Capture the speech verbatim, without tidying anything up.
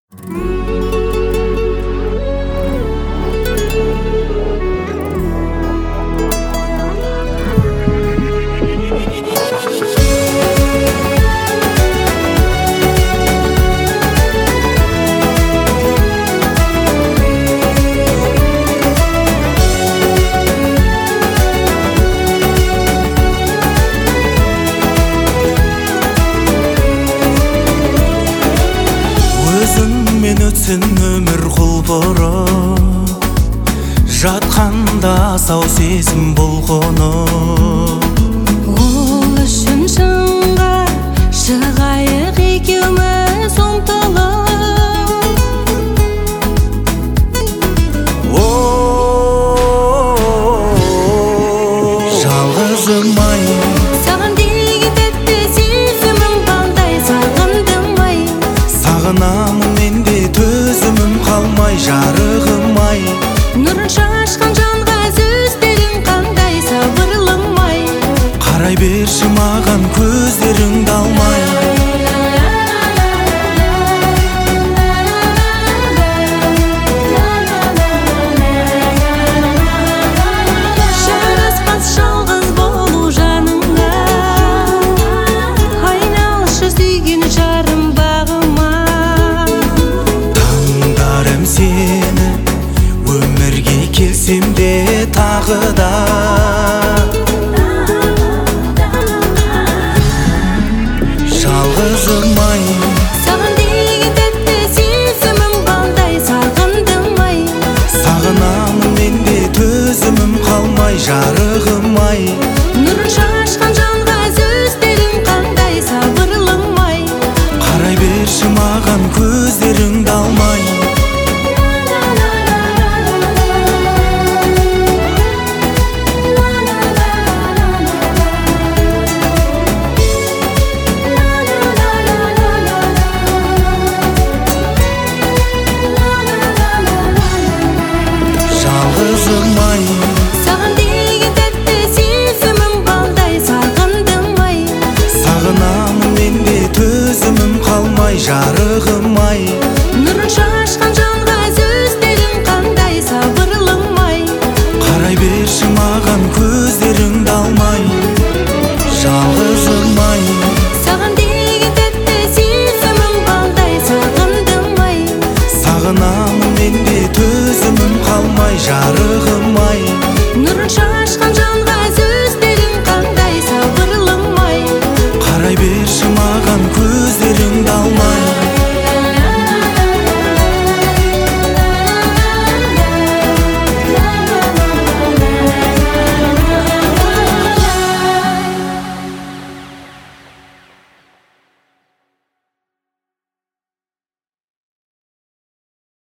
Өзіңмен өтсін өмір құлпырып, жатқанда сау сезім бұлқынып. Ол үшін шыңға шығайық екеуміз ұмтылып. Жалғызым ай, Саған деген тәтті сезімім балдай сағындым ай. сағынамын мен де төзімім қалмай, жарығым ай. Нұрын шашқан жанға сөздерің қандай сабырлым ай. Қарай берші маған көздеріңді алмай. Жараспас жалғыз болу жаныңа, айналшы сүйген жарым бағыма. Таңдарым сені, өмірге келсем де тағы да. Жалғызым ай, Саған деген тәтті сезімім балдай сағындым ай. сағынамын мен де төзімім қалмай, жарығым ай. Нұрын шашқан жанға сөздерің қандай сабырлым ай. Қарай берші маған көздеріңді алмай. Жалғызым ай, Саған деген тәтті сезімім балдай сағындым ай. сағынамын мен де төзімім қалмай, жарығым ай. Нұрын шашқан жанға сөздерің қандай сабырлым ай. Қарай берші маған көздеріңді алмай. Жалғызым ай, Саған деген тәтті сезімім балдай сағындым ай. сағынамын мен де төзімім қалмай, жарығым ай. Нұрын